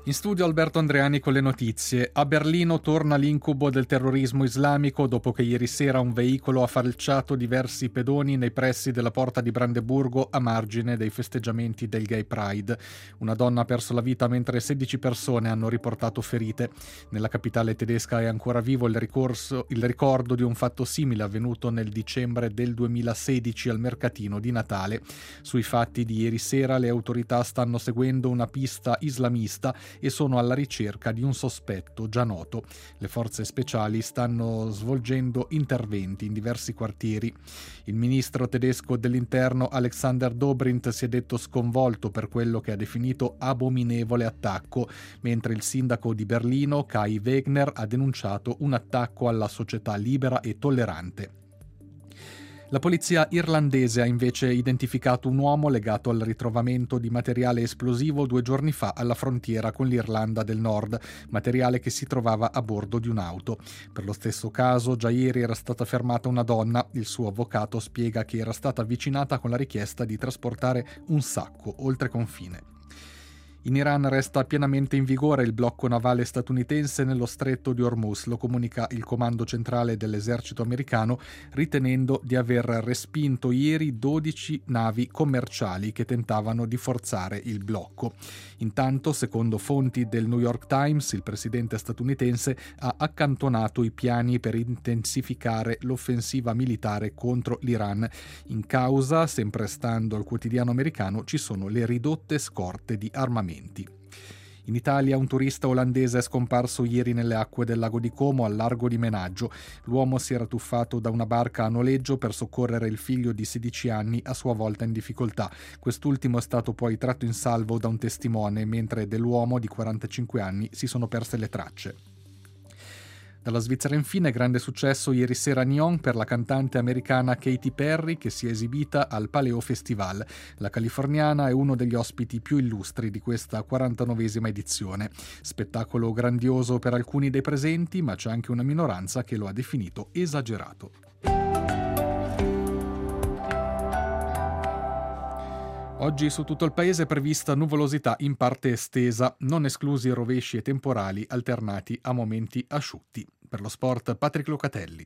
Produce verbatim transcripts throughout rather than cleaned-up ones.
In studio Alberto Andreani con le notizie. A Berlino torna l'incubo del terrorismo islamico dopo che ieri sera un veicolo ha falciato diversi pedoni nei pressi della porta di Brandeburgo a margine dei festeggiamenti del Gay Pride. Una donna ha perso la vita mentre sedici persone hanno riportato ferite. Nella capitale tedesca è ancora vivo il, ricorso, il ricordo di un fatto simile avvenuto nel dicembre del duemilasedici al mercatino di Natale. Sui fatti di ieri sera le autorità stanno seguendo una pista islamista e sono alla ricerca di un sospetto già noto. Le forze speciali stanno svolgendo interventi in diversi quartieri. Il ministro tedesco dell'interno Alexander Dobrindt si è detto sconvolto per quello che ha definito abominevole attacco, mentre il sindaco di Berlino Kai Wegner ha denunciato un attacco alla società libera e tollerante. La polizia irlandese ha invece identificato un uomo legato al ritrovamento di materiale esplosivo due giorni fa alla frontiera con l'Irlanda del Nord, materiale che si trovava a bordo di un'auto. Per lo stesso caso, già ieri era stata fermata una donna. Il suo avvocato spiega che era stata avvicinata con la richiesta di trasportare un sacco oltre confine. In Iran resta pienamente in vigore il blocco navale statunitense nello stretto di Hormuz, lo comunica il comando centrale dell'esercito americano, ritenendo di aver respinto ieri dodici navi commerciali che tentavano di forzare il blocco. Intanto, secondo fonti del New York Times, il presidente statunitense ha accantonato i piani per intensificare l'offensiva militare contro l'Iran. In causa, sempre stando al quotidiano americano, ci sono le ridotte scorte di armamenti. In Italia un turista olandese è scomparso ieri nelle acque del lago di Como al largo di Menaggio. L'uomo si era tuffato da una barca a noleggio per soccorrere il figlio di sedici anni, a sua volta in difficoltà. Quest'ultimo è stato poi tratto in salvo da un testimone, mentre dell'uomo di quarantacinque anni si sono perse le tracce. Dalla Svizzera infine grande successo ieri sera a Nyon per la cantante americana Katy Perry che si è esibita al Paleo Festival. La californiana è uno degli ospiti più illustri di questa quarantanovesima edizione. Spettacolo grandioso per alcuni dei presenti, ma c'è anche una minoranza che lo ha definito esagerato. Oggi su tutto il paese è prevista nuvolosità in parte estesa, non esclusi rovesci e temporali alternati a momenti asciutti. Per lo sport, Patrick Locatelli.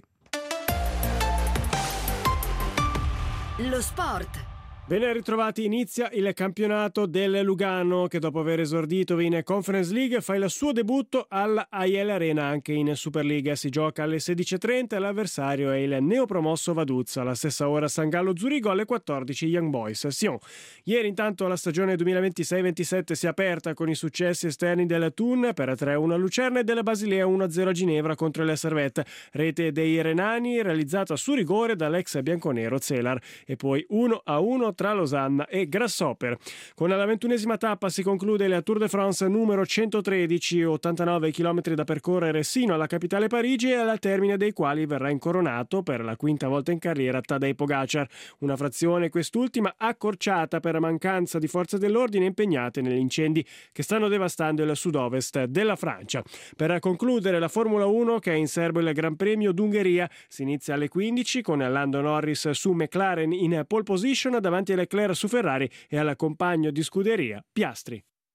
Lo sport. Ben ritrovati, inizia il campionato del Lugano che dopo aver esordito in Conference League fa il suo debutto alla A I L Arena anche in Superliga. Si gioca alle sedici e trenta e l'avversario è il neopromosso Vaduz. Alla stessa ora San Gallo Zurigo, alle quattordici Young Boys Sion. Ieri intanto la stagione duemilaventisei ventisette si è aperta con i successi esterni del Thun per tre a uno a Lucerna e della Basilea uno a zero a Ginevra contro il Servette. Rete dei Renani realizzata su rigore dall'ex bianconero Zelar e poi uno a uno tra Losanna e Grasshopper. Con la ventunesima tappa si conclude il Tour de France numero centotredici, ottantanove chilometri da percorrere sino alla capitale Parigi e al termine dei quali verrà incoronato per la quinta volta in carriera Tadej Pogacar. Una frazione quest'ultima accorciata per mancanza di forze dell'ordine impegnate negli incendi che stanno devastando il sud-ovest della Francia. Per concludere la Formula uno che è in serbo il Gran Premio d'Ungheria si inizia alle quindici con Lando Norris su McLaren in pole position davanti a Leclerc su Ferrari e al compagno di scuderia Piastri.